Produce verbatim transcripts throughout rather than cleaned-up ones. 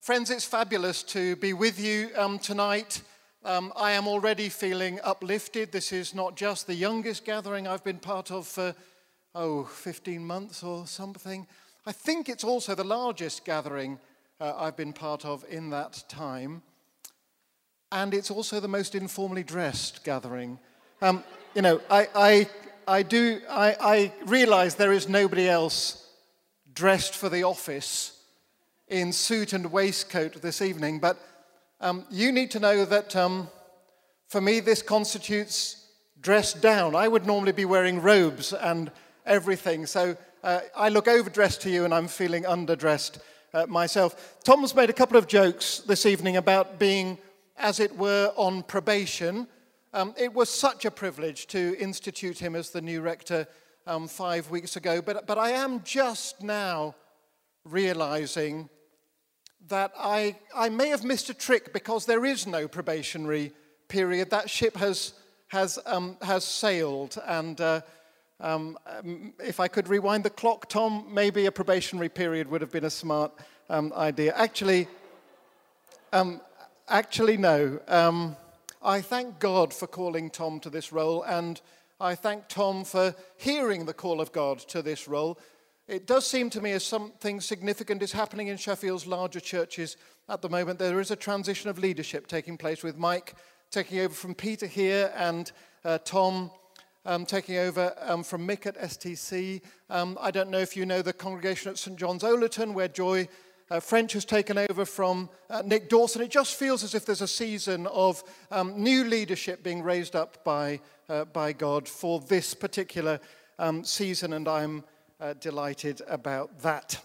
Friends, it's fabulous to be with you um, tonight. Um, I am already feeling uplifted. This is not just the youngest gathering I've been part of for, oh, fifteen months or something. I think it's also the largest gathering uh, I've been part of in that time. And it's also the most informally dressed gathering. Um, you know, I, I, I do, I, I realize there is nobody else dressed for the office in suit and waistcoat this evening, but um, you need to know that um, for me this constitutes dressed down. I would normally be wearing robes and everything, so uh, I look overdressed to you and I'm feeling underdressed uh, myself. Tom's made a couple of jokes this evening about being, as it were, on probation. Um, it was such a privilege to institute him as the new rector um, five weeks ago, but, but I am just now realizing that I, I may have missed a trick because there is no probationary period. That ship has, has, um, has sailed, and uh, um, if I could rewind the clock, Tom, maybe a probationary period would have been a smart um, idea. Actually, um, actually no. Um, I thank God for calling Tom to this role, and I thank Tom for hearing the call of God to this role. It does seem to me as something significant is happening in Sheffield's larger churches at the moment. There is a transition of leadership taking place with Mike taking over from Peter here and uh, Tom um, taking over um, from Mick at S T C. Um, I don't know if you know the congregation at St John's Oleton where Joy uh, French has taken over from uh, Nick Dawson. It just feels as if there's a season of um, new leadership being raised up by, uh, by God for this particular um, season, and I'm Uh, delighted about that.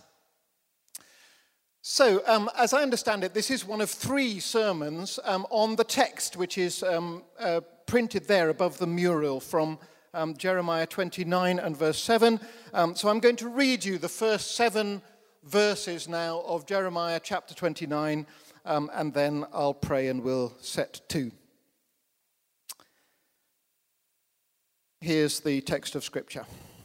So, um, as I understand it, this is one of three sermons um, on the text, which is um, uh, printed there above the mural from um, Jeremiah twenty-nine and verse seven. Um, so I'm going to read you the first seven verses now of Jeremiah chapter twenty-nine, um, and then I'll pray and we'll set to. Here's the text of Scripture.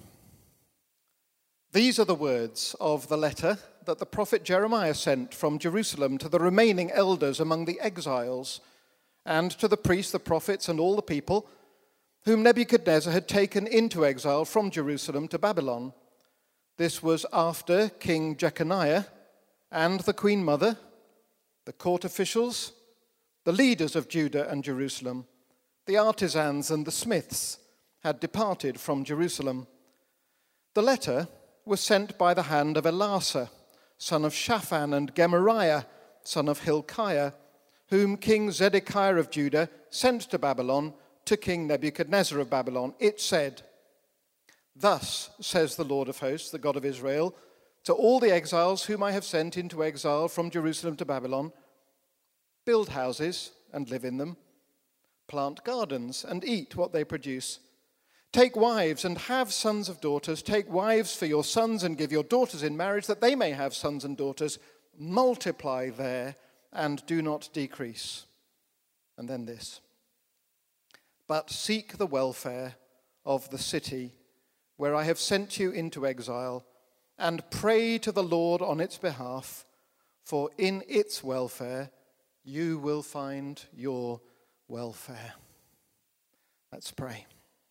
These are the words of the letter that the prophet Jeremiah sent from Jerusalem to the remaining elders among the exiles, and to the priests, the prophets, and all the people, whom Nebuchadnezzar had taken into exile from Jerusalem to Babylon. This was after King Jeconiah and the queen mother, the court officials, the leaders of Judah and Jerusalem, the artisans and the smiths had departed from Jerusalem. The letter was sent by the hand of Elasah, son of Shaphan, and Gemariah, son of Hilkiah, whom King Zedekiah of Judah sent to Babylon to King Nebuchadnezzar of Babylon. It said, "Thus says the Lord of hosts, the God of Israel, to all the exiles whom I have sent into exile from Jerusalem to Babylon, build houses and live in them, plant gardens and eat what they produce. Take wives and have sons of daughters. Take wives for your sons and give your daughters in marriage, that they may have sons and daughters. Multiply there and do not decrease." And then this. "But seek the welfare of the city where I have sent you into exile, and pray to the Lord on its behalf, for in its welfare you will find your welfare." Let's pray.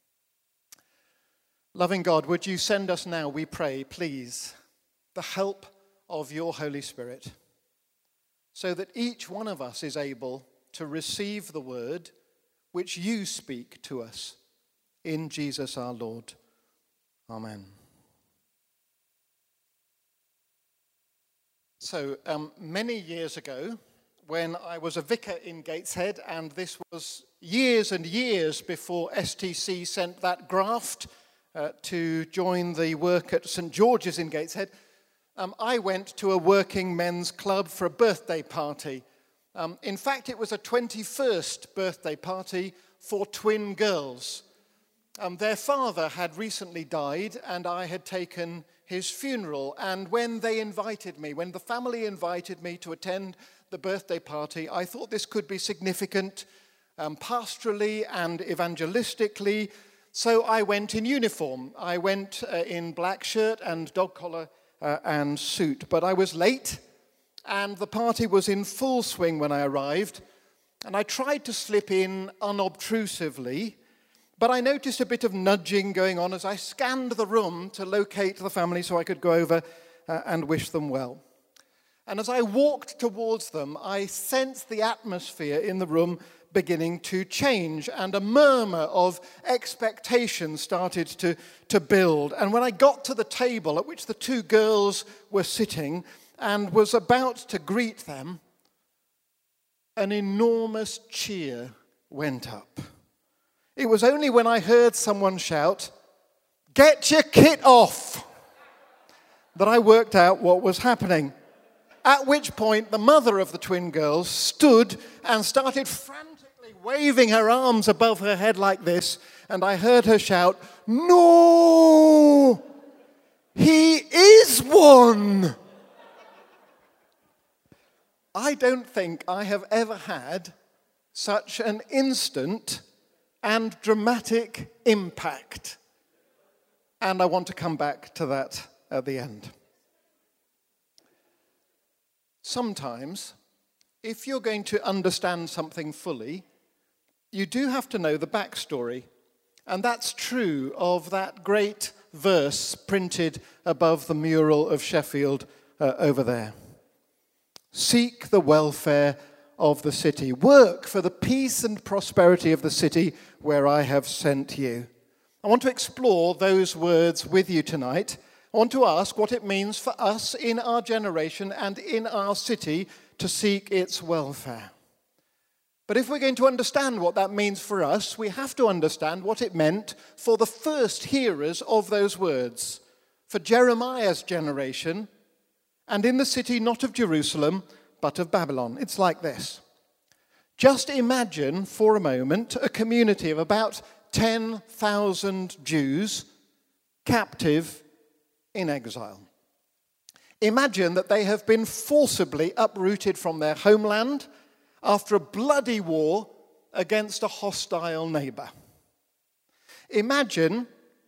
Loving God, would you send us now, we pray, please, the help of your Holy Spirit, so that each one of us is able to receive the word which you speak to us. In Jesus our Lord. Amen. So, um, many years ago, when I was a vicar in Gateshead, and this was years and years before S T C sent that graft Uh, to join the work at St George's in Gateshead, um, I went to a working men's club for a birthday party. Um, in fact, it was a twenty-first birthday party for twin girls. Um, their father had recently died, and I had taken his funeral. And when they invited me, when the family invited me to attend the birthday party, I thought this could be significant um, pastorally and evangelistically. So I went in uniform. I went uh, in black shirt and dog collar uh, and suit. But I was late, and the party was in full swing when I arrived, and I tried to slip in unobtrusively, but I noticed a bit of nudging going on as I scanned the room to locate the family so I could go over uh, and wish them well. And as I walked towards them, I sensed the atmosphere in the room beginning to change, and a murmur of expectation started to, to build. And when I got to the table at which the two girls were sitting and was about to greet them, an enormous cheer went up. It was only when I heard someone shout, "Get your kit off!" that I worked out what was happening. At which point, the mother of the twin girls stood and started frantically waving her arms above her head like this, and I heard her shout, "No! He is one!" I don't think I have ever had such an instant and dramatic impact. And I want to come back to that at the end. Sometimes, if you're going to understand something fully, you do have to know the backstory. And that's true of that great verse printed above the mural of Sheffield uh, over there. Seek the welfare of the city. Work for the peace and prosperity of the city where I have sent you. I want to explore those words with you tonight. I want to ask what it means for us in our generation and in our city to seek its welfare. But if we're going to understand what that means for us, we have to understand what it meant for the first hearers of those words, for Jeremiah's generation, and in the city not of Jerusalem, but of Babylon. It's like this. Just imagine for a moment a community of about ten thousand Jews captive in exile. Imagine that they have been forcibly uprooted from their homeland after a bloody war against a hostile neighbor. Imagine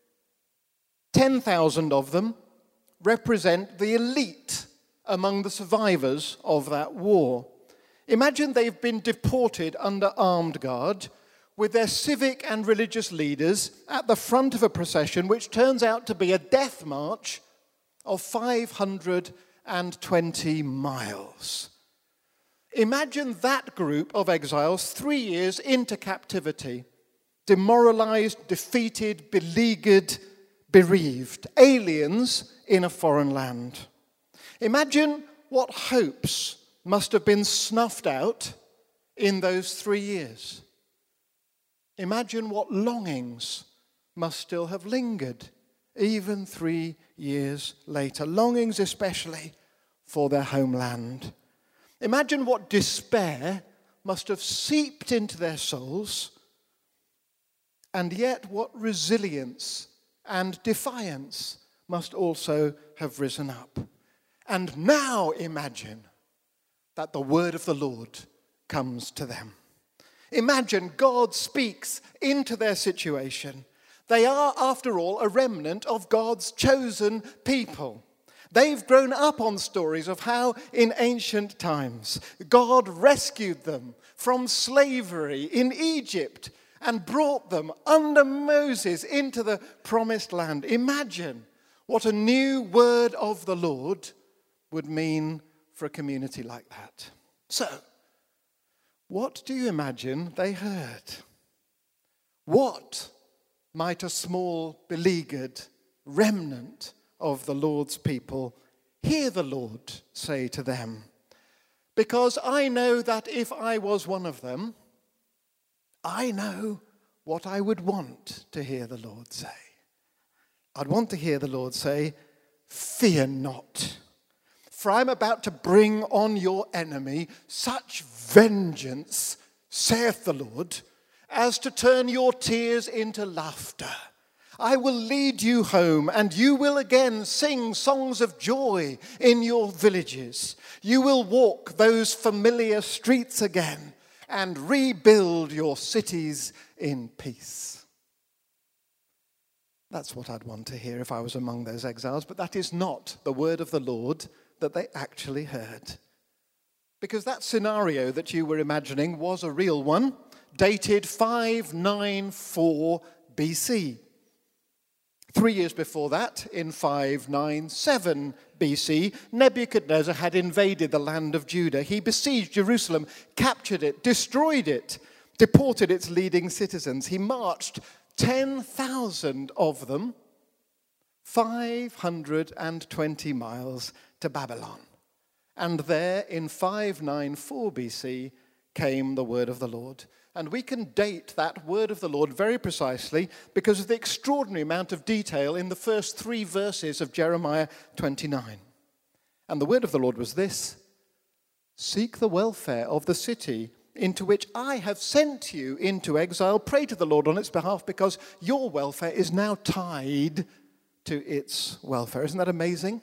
ten thousand of them represent the elite among the survivors of that war. Imagine they've been deported under armed guard with their civic and religious leaders at the front of a procession which turns out to be a death march of five hundred twenty miles. Imagine that group of exiles three years into captivity, demoralized, defeated, beleaguered, bereaved, aliens in a foreign land. Imagine what hopes must have been snuffed out in those three years. Imagine what longings must still have lingered even three years later. Longings especially for their homeland. Imagine what despair must have seeped into their souls, and yet what resilience and defiance must also have risen up. And now imagine that the word of the Lord comes to them. Imagine God speaks into their situation. They are, after all, a remnant of God's chosen people. They've grown up on stories of how, in ancient times, God rescued them from slavery in Egypt and brought them under Moses into the promised land. Imagine what a new word of the Lord would mean for a community like that. So, what do you imagine they heard? What might a small, beleaguered remnant of the Lord's people hear the Lord say to them? Because I know that if I was one of them, I know what I would want to hear the Lord say. I'd want to hear the Lord say, "Fear not, for I'm about to bring on your enemy such vengeance, saith the Lord, as to turn your tears into laughter. I will lead you home, and you will again sing songs of joy in your villages. You will walk those familiar streets again and rebuild your cities in peace." That's what I'd want to hear if I was among those exiles, but that is not the word of the Lord that they actually heard. because that scenario that you were imagining was a real one, dated five ninety-four B C. Three years before that, in five ninety-seven B C, Nebuchadnezzar had invaded the land of Judah. He besieged Jerusalem, captured it, destroyed it, deported its leading citizens. He marched ten thousand of them, five hundred twenty miles to Babylon. And there, in five ninety-four B C, came the word of the Lord. And we can date that word of the Lord very precisely because of the extraordinary amount of detail in the first three verses of Jeremiah twenty-nine. And the word of the Lord was this: seek the welfare of the city into which I have sent you into exile. Pray to the Lord on its behalf, because your welfare is now tied to its welfare. Isn't that amazing?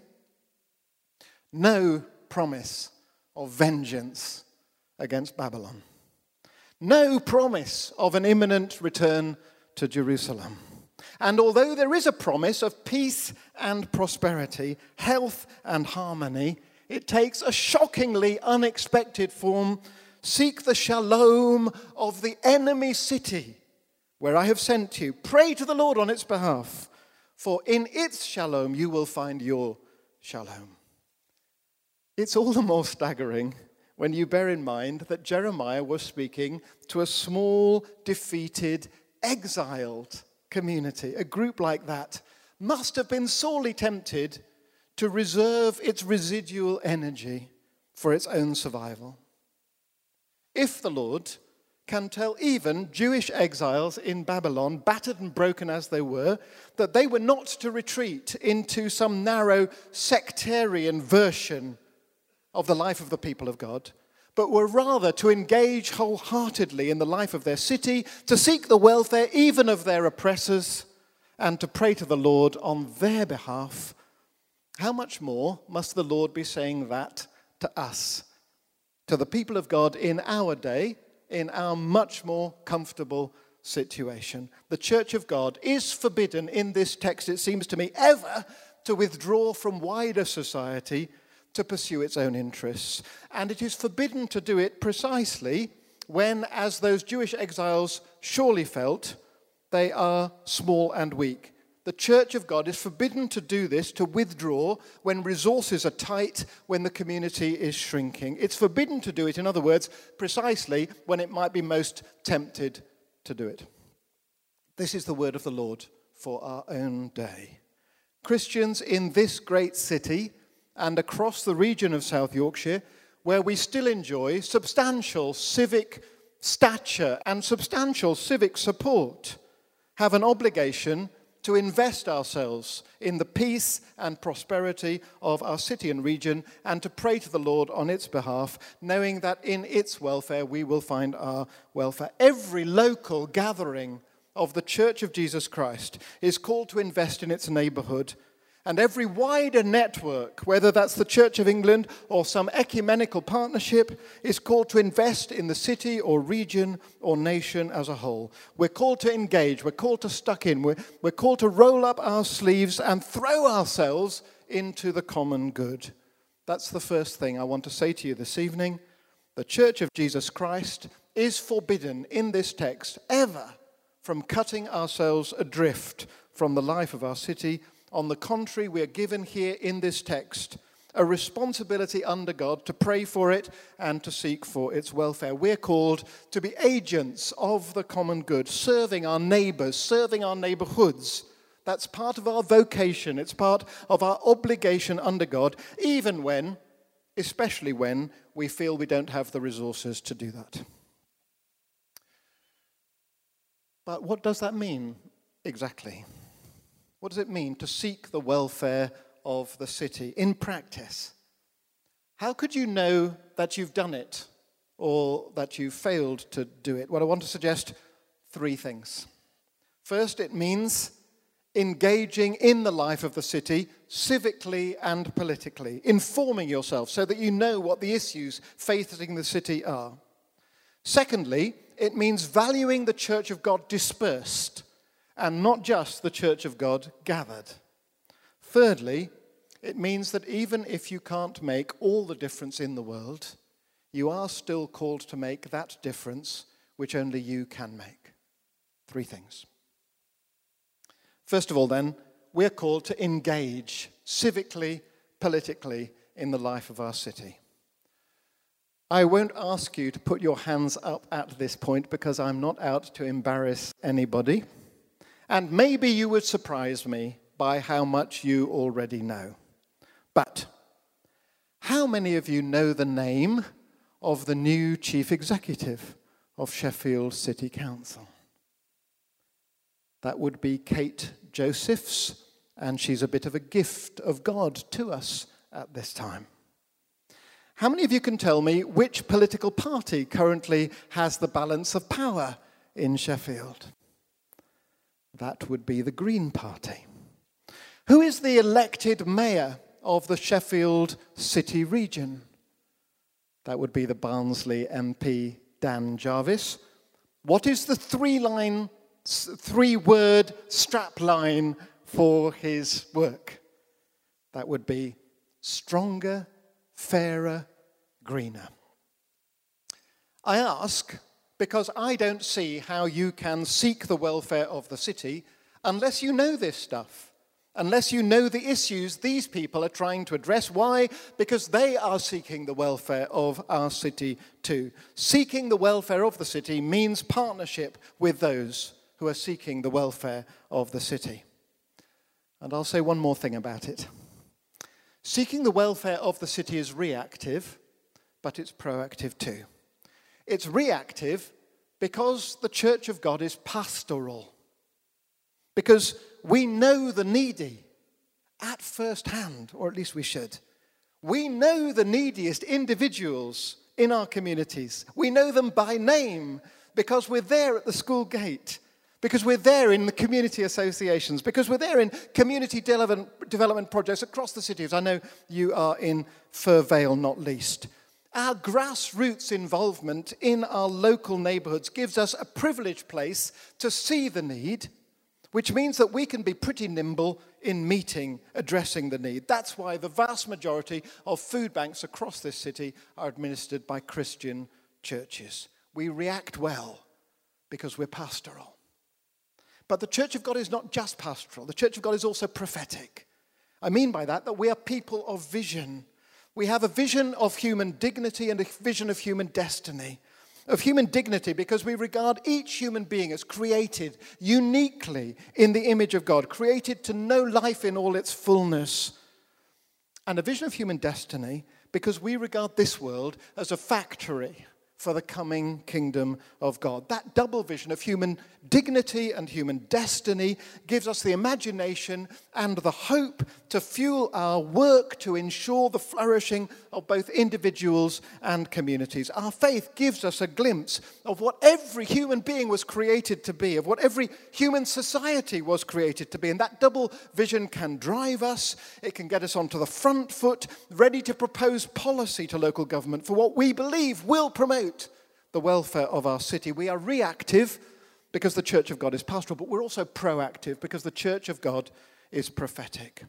No promise of vengeance against Babylon. No promise of an imminent return to Jerusalem. And although there is a promise of peace and prosperity, health and harmony, it takes a shockingly unexpected form. Seek the shalom of the enemy city where I have sent you. Pray to the Lord on its behalf, for in its shalom you will find your shalom. It's all the more staggering when you bear in mind that Jeremiah was speaking to a small, defeated, exiled community. A group like that must have been sorely tempted to reserve its residual energy for its own survival. If the Lord can tell even Jewish exiles in Babylon, battered and broken as they were, that they were not to retreat into some narrow sectarian version of the life of the people of God, but were rather to engage wholeheartedly in the life of their city, to seek the welfare even of their oppressors, and to pray to the Lord on their behalf, how much more must the Lord be saying that to us, to the people of God in our day, in our much more comfortable situation? The church of God is forbidden in this text, it seems to me, ever to withdraw from wider society to pursue its own interests. And it is forbidden to do it precisely when, as those Jewish exiles surely felt, they are small and weak. The church of God is forbidden to do this, to withdraw when resources are tight, when the community is shrinking. It's forbidden to do it, in other words, precisely when it might be most tempted to do it. This is the word of the Lord for our own day. Christians in this great city and across the region of South Yorkshire, where we still enjoy substantial civic stature and substantial civic support, have an obligation to invest ourselves in the peace and prosperity of our city and region, and to pray to the Lord on its behalf, knowing that in its welfare we will find our welfare. Every local gathering of the Church of Jesus Christ is called to invest in its neighborhood. And every wider network, whether that's the Church of England or some ecumenical partnership, is called to invest in the city or region or nation as a whole. We're called to engage. We're called to stuck in. We're, we're called to roll up our sleeves and throw ourselves into the common good. That's the first thing I want to say to you this evening. The Church of Jesus Christ is forbidden in this text ever from cutting ourselves adrift from the life of our city. On the contrary, we are given here in this text a responsibility under God to pray for it and to seek for its welfare. We're called to be agents of the common good, serving our neighbors, serving our neighborhoods. That's part of our vocation. It's part of our obligation under God, even when, especially when, we feel we don't have the resources to do that. But what does that mean exactly? What does it mean to seek the welfare of the city in practice? How could you know that you've done it or that you've failed to do it? Well, I want to suggest three things. First, it means engaging in the life of the city civically and politically, informing yourself so that you know what the issues facing the city are. Secondly, it means valuing the church of God dispersed and not just the church of God gathered. Thirdly, it means that even if you can't make all the difference in the world, you are still called to make that difference which only you can make. Three things. First of all, then, we're called to engage civically, politically in the life of our city. I won't ask you to put your hands up at this point because I'm not out to embarrass anybody. And maybe you would surprise me by how much you already know. But how many of you know the name of the new chief executive of Sheffield City Council? That would be Kate Josephs, and she's a bit of a gift of God to us at this time. How many of you can tell me which political party currently has the balance of power in Sheffield? That would be the Green Party. Who is the elected mayor of the Sheffield City region? That would be the Barnsley M P, Dan Jarvis. What is the three-line, three-word strapline for his work? That would be stronger, fairer, greener. I ask because I don't see how you can seek the welfare of the city unless you know this stuff, unless you know the issues these people are trying to address. Why? Because they are seeking the welfare of our city too. Seeking the welfare of the city means partnership with those who are seeking the welfare of the city. And I'll say one more thing about it. Seeking the welfare of the city is reactive, but it's proactive too. It's reactive because the Church of God is pastoral. Because we know the needy at first hand, or at least we should. We know the neediest individuals in our communities. We know them by name because we're there at the school gate, because we're there in the community associations, because we're there in community development, development projects across the cities. I know you are in Fir Vale, not least. Our grassroots involvement in our local neighbourhoods gives us a privileged place to see the need, which means that we can be pretty nimble in meeting, addressing the need. That's why the vast majority of food banks across this city are administered by Christian churches. We react well because we're pastoral. But the Church of God is not just pastoral. The Church of God is also prophetic. I mean by that that we are people of vision. We have a vision of human dignity and a vision of human destiny. Of human dignity because we regard each human being as created uniquely in the image of God, created to know life in all its fullness. And a vision of human destiny because we regard this world as a factory for the coming kingdom of God. That double vision of human dignity and human destiny gives us the imagination and the hope to fuel our work to ensure the flourishing of both individuals and communities. Our faith gives us a glimpse of what every human being was created to be, of what every human society was created to be. And that double vision can drive us. It can get us onto the front foot, ready to propose policy to local government for what we believe will promote the welfare of our city. We are reactive because the Church of God is pastoral, but we're also proactive because the Church of God is prophetic.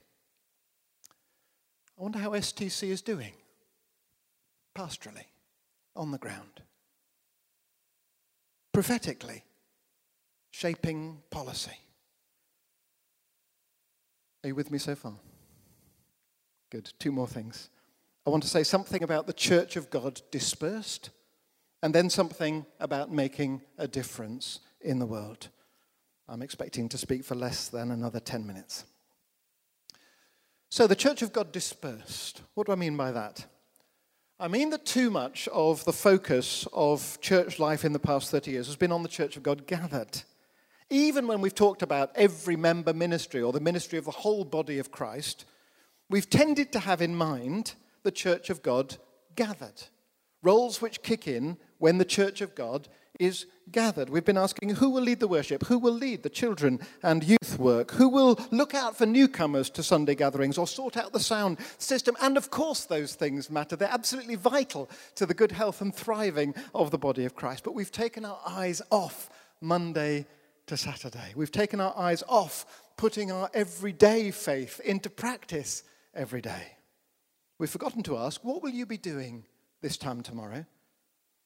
I wonder how S T C is doing pastorally, on the ground, prophetically, shaping policy. Are you with me so far? Good. Two more things. I want to say something about the Church of God dispersed, and then something about making a difference in the world. I'm expecting to speak for less than another ten minutes. So the Church of God dispersed. What do I mean by that? I mean that too much of the focus of church life in the past thirty years has been on the Church of God gathered. Even when we've talked about every member ministry or the ministry of the whole body of Christ, we've tended to have in mind the Church of God gathered. Roles which kick in when the Church of God is gathered. We've been asking who will lead the worship, who will lead the children and youth work, who will look out for newcomers to Sunday gatherings or sort out the sound system. And of course those things matter. They're absolutely vital to the good health and thriving of the body of Christ. But we've taken our eyes off Monday to Saturday. We've taken our eyes off putting our everyday faith into practice every day. We've forgotten to ask, what will you be doing this time tomorrow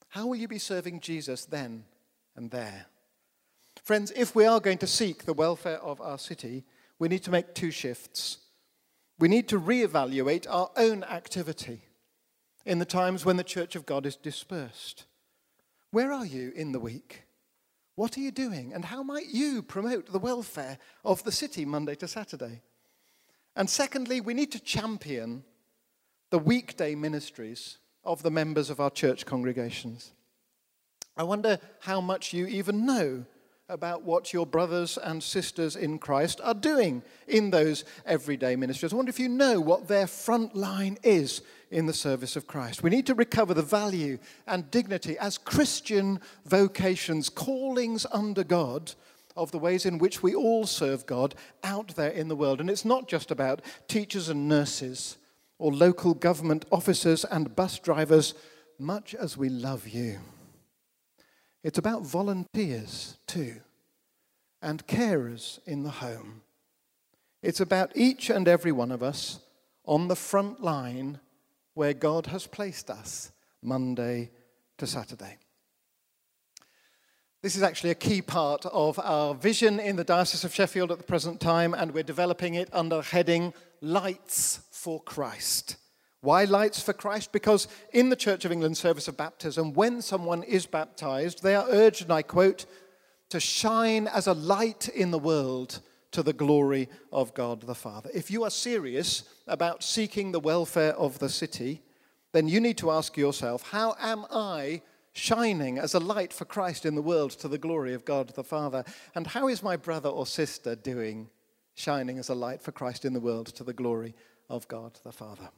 How will you be serving Jesus then and there? Friends, if we are going to seek the welfare of our city, we need to make two shifts. We need to reevaluate our own activity in the times when the Church of God is dispersed. Where are you in the week? What are you doing? And how might you promote the welfare of the city Monday to Saturday? And secondly, we need to champion the weekday ministries of the members of our church congregations. I wonder how much you even know about what your brothers and sisters in Christ are doing in those everyday ministries. I wonder if you know what their front line is in the service of Christ. We need to recover the value and dignity as Christian vocations, callings under God, of the ways in which we all serve God out there in the world. And it's not just about teachers and nurses or local government officers and bus drivers, much as we love you. It's about volunteers too, and carers in the home. It's about each and every one of us on the front line where God has placed us, Monday to Saturday. This is actually a key part of our vision in the Diocese of Sheffield at the present time, and we're developing it under the heading Lights for Christ. Why Lights for Christ? Because in the Church of England service of baptism, when someone is baptized, they are urged, and I quote, to shine as a light in the world to the glory of God the Father. If you are serious about seeking the welfare of the city, then you need to ask yourself, how am I shining as a light for Christ in the world to the glory of God the Father? And how is my brother or sister doing, shining as a light for Christ in the world to the glory of God the Father?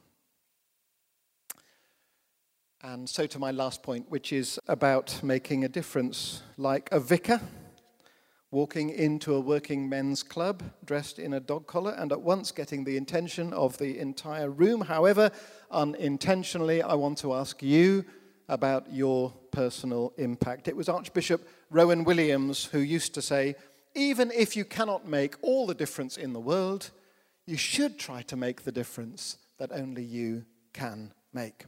And so to my last point, which is about making a difference, like a vicar walking into a working men's club dressed in a dog collar and at once getting the attention of the entire room. However, unintentionally, I want to ask you about your personal impact. It was Archbishop Rowan Williams who used to say, even if you cannot make all the difference in the world, you should try to make the difference that only you can make.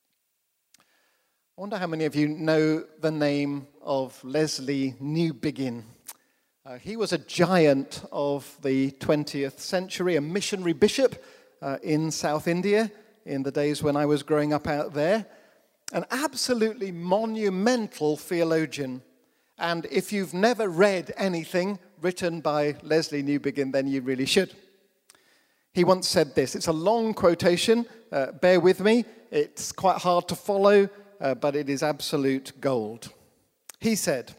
I wonder how many of you know the name of Leslie Newbigin. Uh, he was a giant of the twentieth century, a missionary bishop uh, in South India in the days when I was growing up out there. An absolutely monumental theologian. And if you've never read anything written by Leslie Newbigin, then you really should. He once said this. It's a long quotation. Uh, bear with me. It's quite hard to follow. Uh, but it is absolute gold. He said,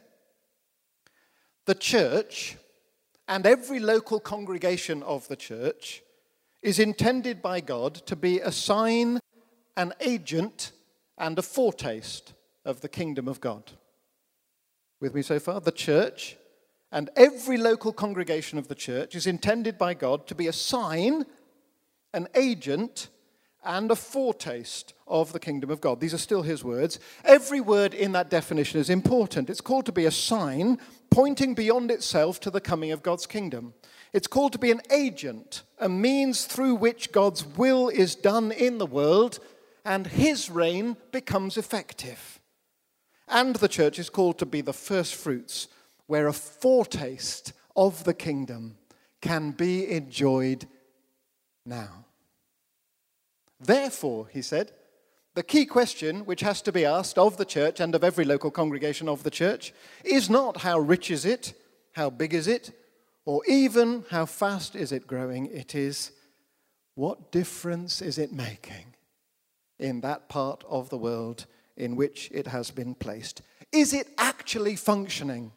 the church and every local congregation of the church is intended by God to be a sign, an agent, and a foretaste of the kingdom of God. With me so far? The church and every local congregation of the church is intended by God to be a sign, an agent, and a foretaste of the kingdom of God. These are still his words. Every word in that definition is important. It's called to be a sign pointing beyond itself to the coming of God's kingdom. It's called to be an agent, a means through which God's will is done in the world and his reign becomes effective. And the church is called to be the first fruits, where a foretaste of the kingdom can be enjoyed now. Therefore, he said, the key question which has to be asked of the church and of every local congregation of the church is not how rich is it, how big is it, or even how fast is it growing. It is, what difference is it making in that part of the world in which it has been placed? Is it actually functioning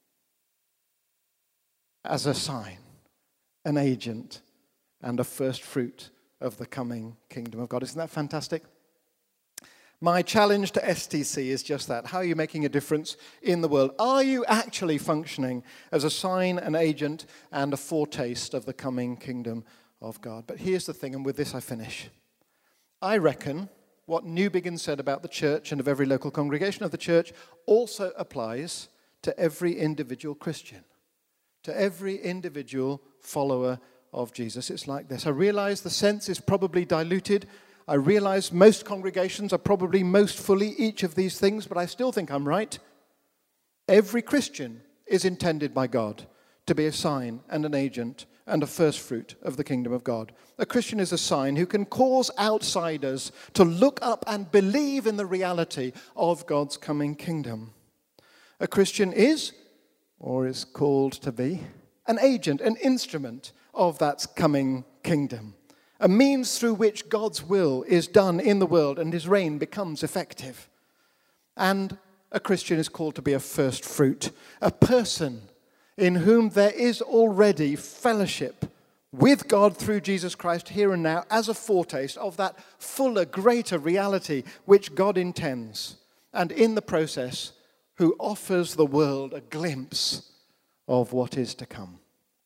as a sign, an agent, and a first fruit of the coming kingdom of God? Isn't that fantastic? My challenge to S T C is just that. How are you making a difference in the world? Are you actually functioning as a sign, an agent, and a foretaste of the coming kingdom of God? But here's the thing, and with this I finish. I reckon what Newbigin said about the church and of every local congregation of the church also applies to every individual Christian, to every individual follower of Jesus. It's like this. I realize the sense is probably diluted. I realize most congregations are probably most fully each of these things, but I still think I'm right. Every Christian is intended by God to be a sign and an agent and a first fruit of the kingdom of God. A Christian is a sign who can cause outsiders to look up and believe in the reality of God's coming kingdom. A Christian is, or is called to be, an agent, an instrument of that coming kingdom. A means through which God's will is done in the world and his reign becomes effective. And a Christian is called to be a first fruit, a person in whom there is already fellowship with God through Jesus Christ here and now as a foretaste of that fuller, greater reality which God intends, and in the process, who offers the world a glimpse of what is to come.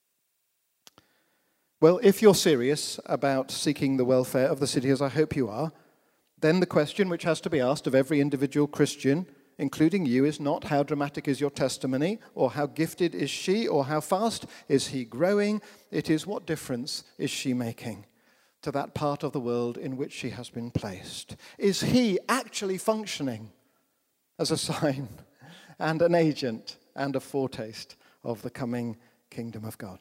Well, if you're serious about seeking the welfare of the city, as I hope you are, then the question which has to be asked of every individual Christian, including you, is not how dramatic is your testimony, or how gifted is she, or how fast is he growing. It is, what difference is she making to that part of the world in which she has been placed? Is he actually functioning as a sign and an agent and a foretaste of the coming kingdom of God?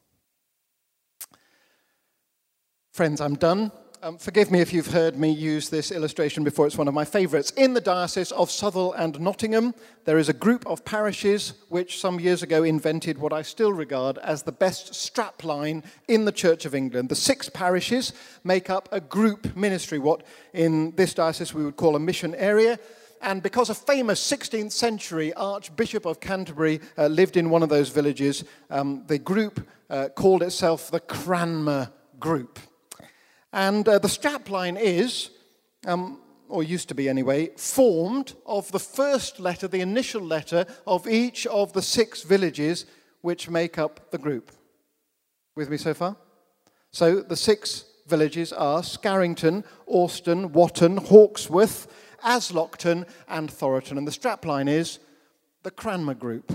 Friends, I'm done. Um, forgive me if you've heard me use this illustration before. It's one of my favourites. In the Diocese of Southwell and Nottingham, there is a group of parishes which some years ago invented what I still regard as the best strapline in the Church of England. The six parishes make up a group ministry, what in this diocese we would call a mission area. And because a famous sixteenth century Archbishop of Canterbury uh, lived in one of those villages, um, the group uh, called itself the Cranmer Group. And uh, the strapline is, um, or used to be anyway, formed of the first letter, the initial letter of each of the six villages which make up the group. With me so far? So the six villages are Scarrington, Alston, Watton, Hawksworth, Aslockton and Thoroton. And the strapline is the Cranmer Group.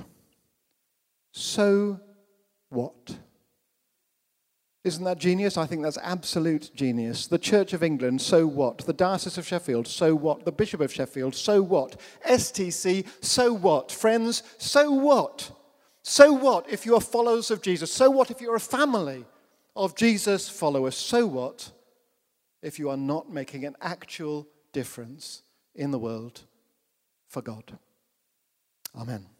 So what? Isn't that genius? I think that's absolute genius. The Church of England, so what? The Diocese of Sheffield, so what? The Bishop of Sheffield, so what? S T C, so what? Friends, so what? So what if you are followers of Jesus? So what if you're a family of Jesus followers? So what if you are not making an actual difference in the world for God? Amen.